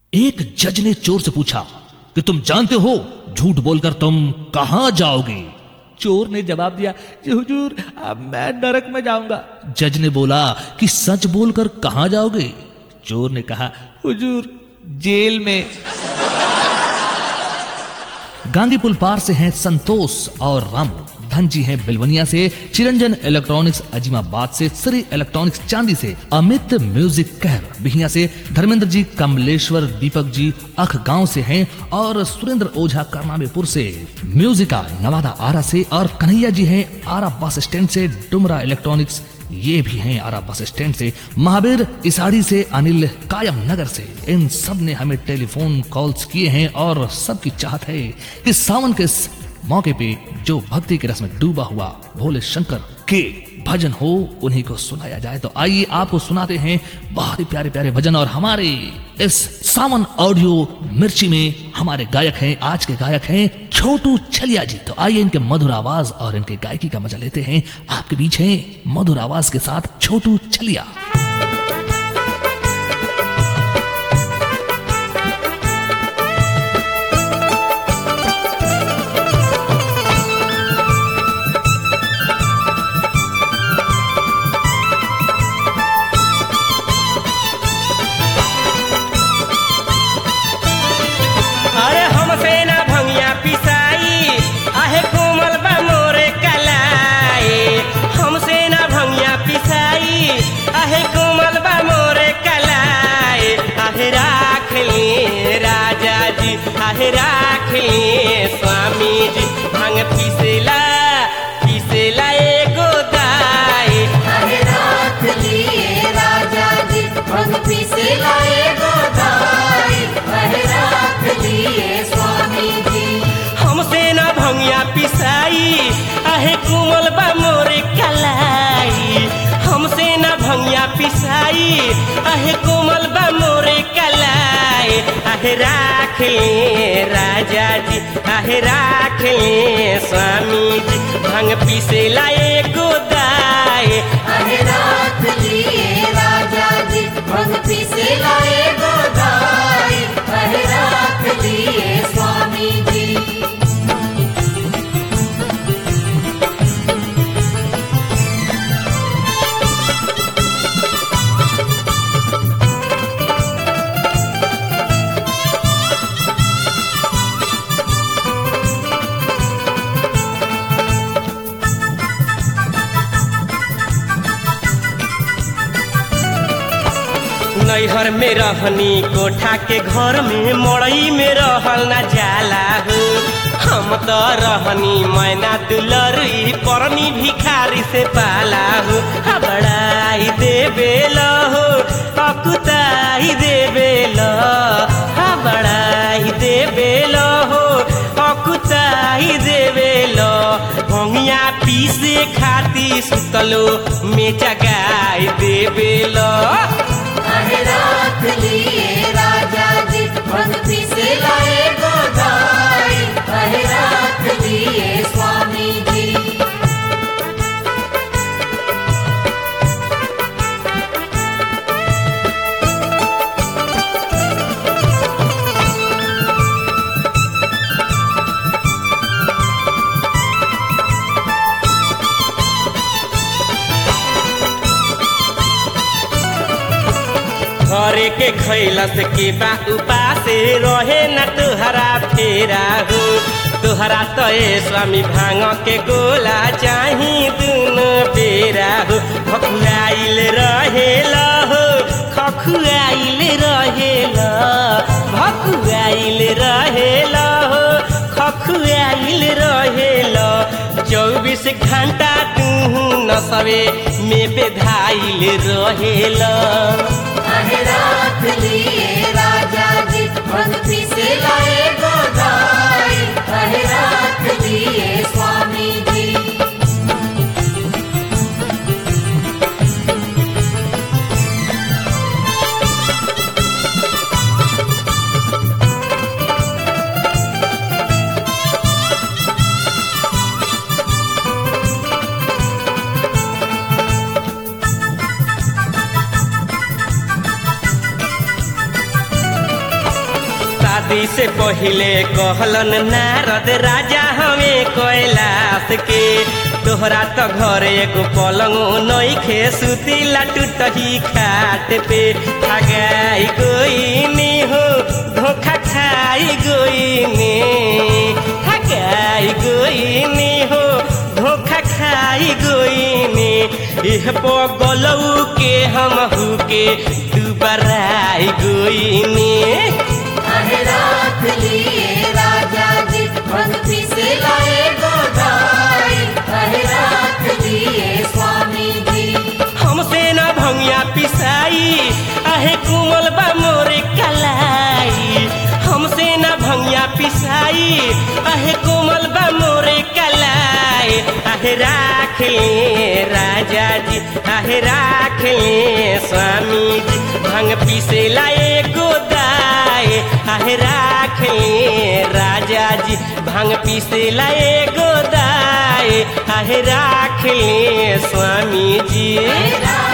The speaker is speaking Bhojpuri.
एक जज ने चोर से पूछा कि तुम जानते हो झूठ बोलकर तुम कहां जाओगे? चोर ने जवाब दिया, हुजूर मैं नरक में जाऊंगा। जज ने बोला कि सच बोलकर कहां जाओगे? चोर ने कहा, हुजूर जेल में। गांधीपुल पार से हैं संतोष और रामू, धनजी हैं बिलवनिया से, चिरंजन इलेक्ट्रॉनिक्स अजीमाबाद से, श्री इलेक्ट्रॉनिक्स चांदी से, अमित म्यूजिक कहर बिहिया से, धर्मेंद्र जी कमलेश्वर, दीपक जी अख गांव से हैं और सुरेंद्र ओझा करनामेपुर से, म्यूजिका नवादा आरा से और कन्हैया जी हैं आरा बस स्टैंड से, डुमरा इलेक्ट्रॉनिक्स ये भी हैं आरा बस स्टैंड से, महावीर इसाड़ी से, अनिल कायम नगर से। इन सब ने हमें टेलीफोन कॉल्स किए हैं और सबकी चाहत है कि सावन के इस मौके पे जो भक्ति के रस में डूबा हुआ भोले शंकर के भजन हो उन्हीं को सुनाया जाए। तो आइए आपको सुनाते हैं बहुत ही प्यारे प्यारे भजन। और हमारे इस सावन ऑडियो मिर्ची में हमारे गायक हैं, आज के गायक हैं छोटू छलिया जी। तो आइए इनके मधुर आवाज और इनके गायकी का मजा लेते हैं। आपके बीच हैं मधुर आवाज के साथ छोटू छलिया। राख लिए स्वामी जी भांग पीसेला पीसेला एगो दाई। राख लिए राजा जी भांग पीसेला एगो दाई। राख लिए स्वामी जी हमसे न भंगिया पिसाई आहे कोमल बा मोरे कलाई। हमसे न भंगिया पिसाई आहे कोमल बा मोरे कलाई। आहे राख लिए राजा जी आहे राख लिए स्वामी जी भांग पीसेला एगो दाई। आहे राख लिए राजा जी भांग पीसेला एगो दाई। आहे राख लिए स्वामी जी नैहर में रहनी कोठा के घर में मड़ई में रहल न जाला हो। हम तो रहनी मैना दुलरी परनी भिखारी से पाला हो। हबड़ाई देवे हो अकुताई देवे हबड़ाई देवे हो अकुताई देवे भंगिया पीसे खाती सुतलो में जगाई देवे। राख लिए राजा जी भांग पीसेला एगो दाई। राख लिए स्वामी जी घरे के खैलस के बा उपासे रहे न तुहरा फेरा हो। तुहरा तो स्वामी भांग के गोला चाही दुनो बेरा हो। खखुआइल रहेल हो खखुआइल रहेल भखुआइल रहेल हो खखुआइल रहेल। 24 घंटा तू नसवे में बेधाइल रहेल। राख लिए राजा जी भांग पीसेला एगो दाई। राख लिए स्वामी जी शादी से पहिले कहलन नारद राजा हमें कैलाश के तोहरा तो घर एगो पलंग नइखे सुतीला टूटही खाट पे ठगाई गइनी हो धोखा खाई गइनी ठगाई गइनी हो धोखा खाई गइनी इह पगलऊ के हमहू के दुबराई गइनी अहे राख लिए राजा जी भंग पीसे लाए गोदाई अहे राख लिए स्वामी जी हमसे न भंगिया पिसाई आहे कुमल बा मोरे कलाई हमसे न भंगिया पिसाई आहे कुमल बा मोरे कलाई आहे राख ले राजा जी आहे राख ले स्वामी जी भंग पीसे लाए गोदाई आहे राख ले राजा जी भंग पीसे लाए गोदाई आहे राख ले स्वामी जी।